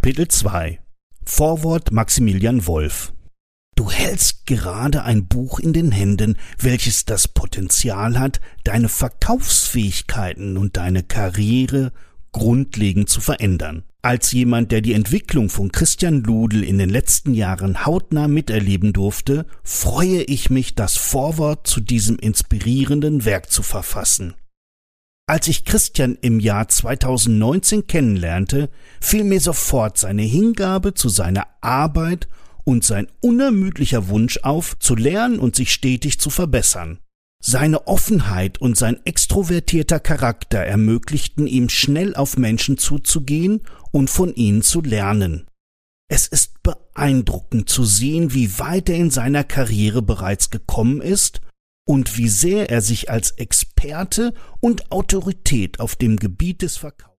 Kapitel 2 Vorwort Maximilian Wolf. Du hältst gerade ein Buch in den Händen, welches das Potenzial hat, deine Verkaufsfähigkeiten und deine Karriere grundlegend zu verändern. Als jemand, der die Entwicklung von Christian Ludl in den letzten Jahren hautnah miterleben durfte, freue ich mich, das Vorwort zu diesem inspirierenden Werk zu verfassen. Als ich Christian im Jahr 2019 kennenlernte, fiel mir sofort seine Hingabe zu seiner Arbeit und sein unermüdlicher Wunsch auf, zu lernen und sich stetig zu verbessern. Seine Offenheit und sein extrovertierter Charakter ermöglichten ihm, schnell auf Menschen zuzugehen und von ihnen zu lernen. Es ist beeindruckend zu sehen, wie weit er in seiner Karriere bereits gekommen ist und wie sehr er sich als Experte und Autorität auf dem Gebiet des Verkaufs